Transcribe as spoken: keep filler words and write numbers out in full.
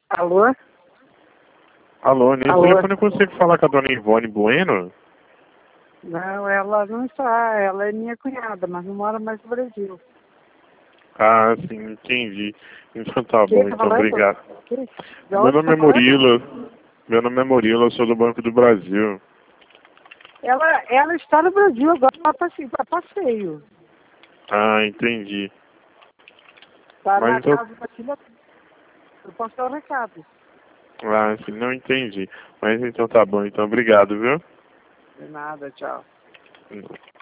Alô? Alô, nesse Alô? telefone eu consigo falar com a dona Ivone Bueno? Não, ela não está. Ela é minha cunhada, mas não mora mais no Brasil. Ah, sim, entendi. Então tá Quem bom, tá então falando? obrigado. Que? De Meu onde nome tá é falando? Murilo. Meu nome é Murilo, eu sou do Banco do Brasil. Ela, ela está no Brasil agora para passeio. Pra passeio. Ah, entendi. Está Mas na então... casa da filha. Eu posso dar o recado. Ah, sim, não entendi. Mas então tá bom, então obrigado, viu? De nada, tchau. Hum.